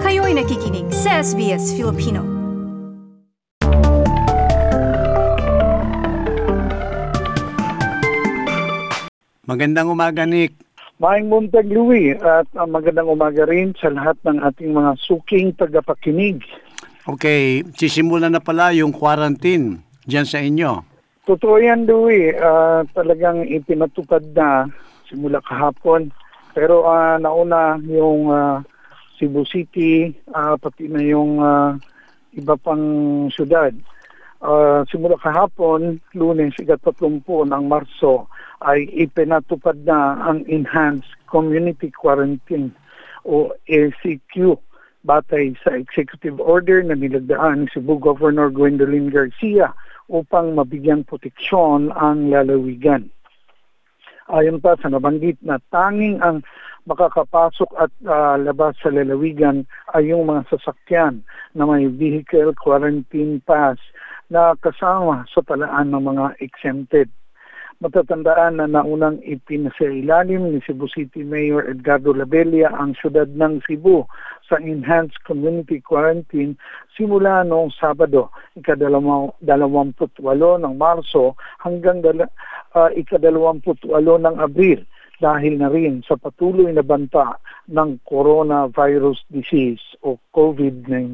Kayo'y nakikinig sa SBS Filipino. Magandang umaga, Nick. Maayong buntag, Louie, at magandang umaga rin sa lahat ng ating mga suking tagapakinig. Okay, sisimula na pala yung quarantine dyan sa inyo. Totoo yan, Louie. Talagang ipinatupad na simula kahapon. Pero nauna yung Cebu City, pati na yung iba pang syudad. Simula kahapon, Lunes, 30 ng Marso, ay ipinatupad na ang Enhanced Community Quarantine o ECQ batay sa executive order na nilagdaan ni Cebu Governor Gwendolyn Garcia upang mabigyang proteksyon ang lalawigan. Ayon pa sa nabanggit na tanging ang makakapasok at labas sa lalawigan ay yung mga sasakyan na may vehicle quarantine pass na kasama sa talaan ng mga exempted. Matatandaan na naunang ipinasailalim ni Cebu City Mayor Edgardo Labella ang syudad ng Cebu sa Enhanced Community Quarantine simula noong Sabado, ika-28 ng Marso hanggang ika-28 ng Abril dahil na rin sa patuloy na banta ng coronavirus disease o COVID-19.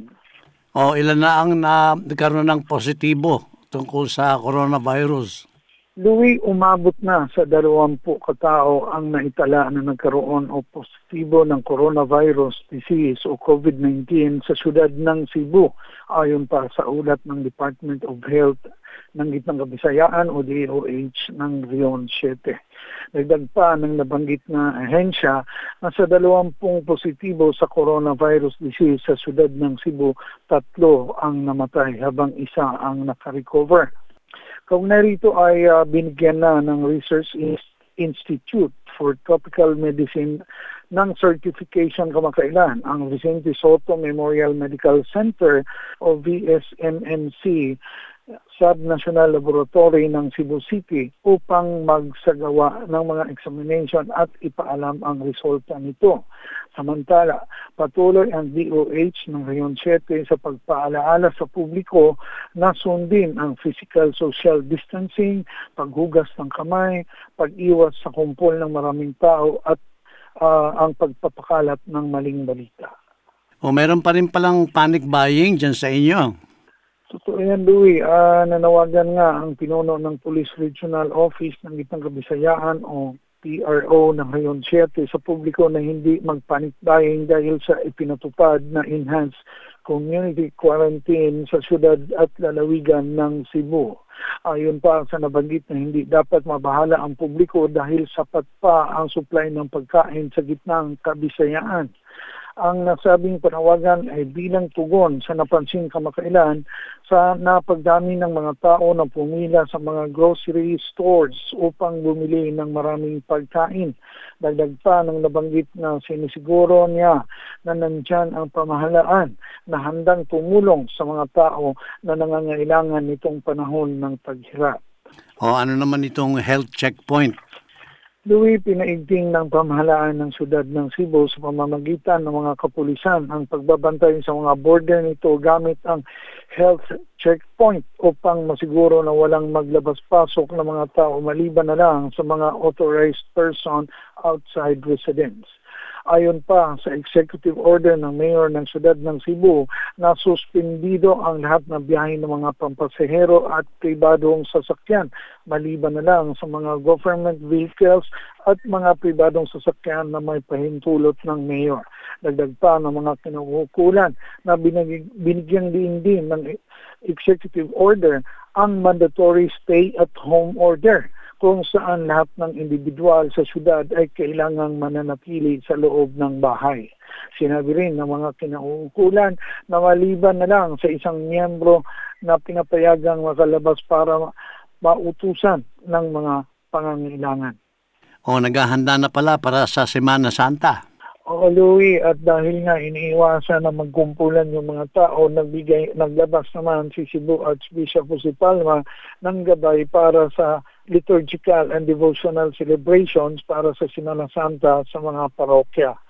Ilan na ang nagkaroon ng positibo tungkol sa coronavirus? Louie, umabot na sa 20 katao ang naitala na nagkaroon o positibo ng coronavirus disease o COVID-19 sa syudad ng Cebu. Ayon pa sa ulat ng Department of Health ng Gitnang Kabisayaan o DOH ng Region 7. Dagdag pa ng nabanggit na ahensya na sa 20 positibo sa coronavirus disease sa syudad ng Cebu, 3 ang namatay habang 1 ang nakarecover. Kaugnay rito ay binigyan na ng Research Institute for Tropical Medicine ng certification kamakailan ang Vicente Soto Memorial Medical Center o VSMNC Subnational Laboratory ng Cebu City upang magsagawa ng mga examination at ipaalam ang resulta nito. Samantala, patuloy ang DOH ng Region 7 sa pagpaalaala sa publiko na sundin ang physical social distancing, paghugas ng kamay, pag-iwas sa kumpol ng maraming tao at ang pagpapakalat ng maling balita. Meron pa rin palang panic buying dyan sa inyo. Totoo yan, Louie. Nanawagan nga ang pinuno ng Police Regional Office ng Gitnang Kabisayaan o PRO ng Region 7 sa publiko na hindi mag-panic buying dahil sa ipinatupad na enhanced community quarantine sa syudad at lalawigan ng Cebu. Ayon pa sa nabanggit na hindi dapat mabahala ang publiko dahil sapat pa ang supply ng pagkain sa Gitnang Kabisayaan. Ang nasabing panawagan ay bilang tugon sa napansin kamakailan sa napagdami ng mga tao na pumila sa mga grocery stores upang bumili ng maraming pagkain. Dagdag pa ng nabanggit na sinisiguro niya na nandyan ang pamahalaan na handang tumulong sa mga tao na nangangailangan nitong panahon ng paghirap. Ano naman itong health checkpoint? Louie, pinaigting ng pamahalaan ng syudad ng Cebu sa pamamagitan ng mga kapulisan ang pagbabantay sa mga border nito gamit ang health checkpoint upang masiguro na walang maglabas-pasok ng mga tao maliban na lang sa mga authorized person outside residence. Ayon pa sa executive order ng mayor ng syudad ng Cebu na suspendido ang lahat ng biyahe ng mga pampasahero at pribadong sasakyan maliban na lang sa mga government vehicles at mga pribadong sasakyan na may pahintulot ng mayor. Dagdag pa ng mga kinauukulan na binigyang diin din ng executive order ang mandatory stay-at-home order kung saan lahat ng individual sa syudad ay kailangang mananatili sa loob ng bahay. Sinabi rin ng mga kinauukulan na maliban na lang sa isang miyembro na pinapayagang makalabas para mautusan ng mga pangangailangan. Naghahanda na pala para sa Semana Santa. Louie, at dahil nga iniiwasan na magkumpulan yung mga tao, naglabas naman si Cebu Archbishop Jose Palma ng gabay para sa liturgical and devotional celebrations para sa Semana Santa sa mga parokya.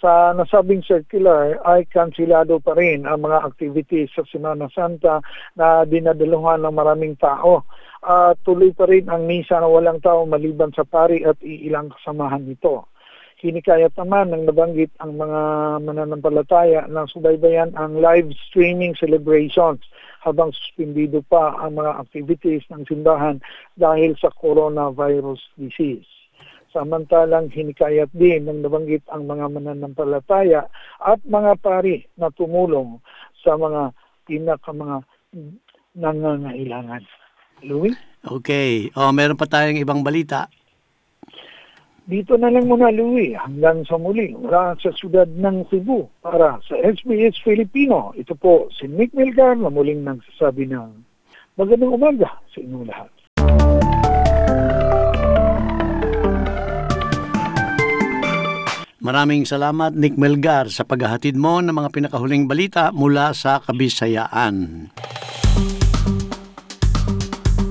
Sa nasabing circular ay kansilado pa rin ang mga activities sa Semana Santa na dinadaluhan ng maraming tao. Tuloy pa rin ang misa na walang tao maliban sa pari at iilang kasamahan nito. Hinikayat naman ng nabanggit ang mga mananampalataya na subaybayan ang live streaming celebrations habang suspindido pa ang mga activities ng simbahan dahil sa coronavirus disease. Samantalang hinikayat din ng nabanggit ang mga mananampalataya at mga pari na tumulong sa mga mga nangangailangan. Louie? Okay. Meron pa tayong ibang balita. Dito na lang muna, Louie. Hanggang sa muli, mula sa siyudad ng Cebu para sa SBS Filipino. Ito po si Nick Melgar na muling nagsasabi ng magandang umaga sa inyong lahat. Maraming salamat, Nick Melgar, sa paghahatid mo ng mga pinakahuling balita mula sa Kabisayaan.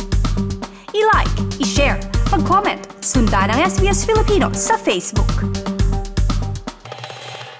I-like, i-share, mag-comment, sundan ang SBS Filipino sa Facebook.